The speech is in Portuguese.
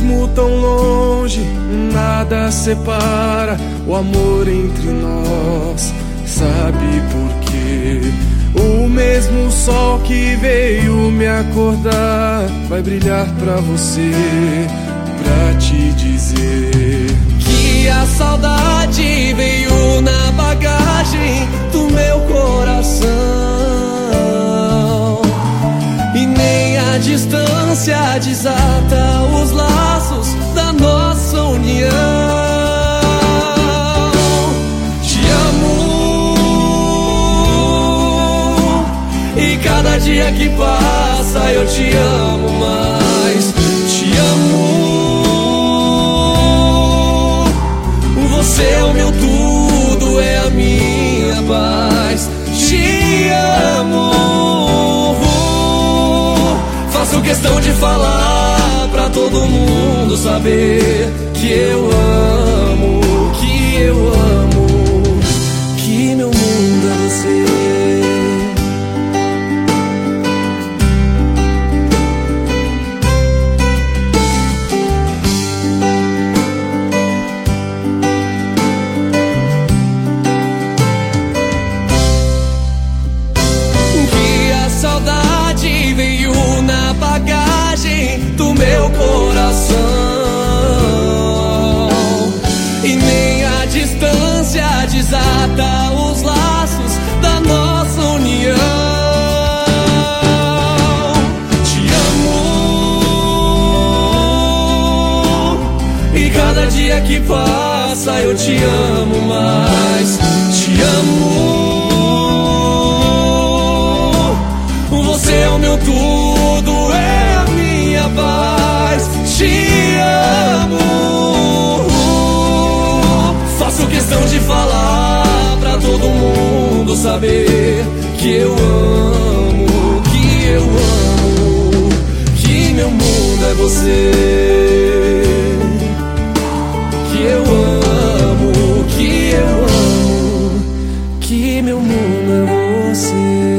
Mesmo tão longe, nada separa o amor entre nós. Sabe por quê? O mesmo sol que veio me acordar vai brilhar pra você, pra te dizer que a saudade veio na bagagem do meu coração, e nem a distância desata os laços da nossa união. Te amo, e cada dia que passa eu te amo mais. Te amo, você é o meu tudo, é a minha paz. Te amo, faço questão de falar pra todo mundo saber que eu amo, que eu amo, que meu mundo é você. Do meu coração, e nem a distância desata os laços da nossa união. Te amo, e cada dia que passa eu te amo mais. Te amo, você é o meu tudo, é a minha paz. Te amo, faço questão de falar pra todo mundo saber que eu amo, que eu amo, que meu mundo é você. Que eu amo, que eu amo, que meu mundo é você.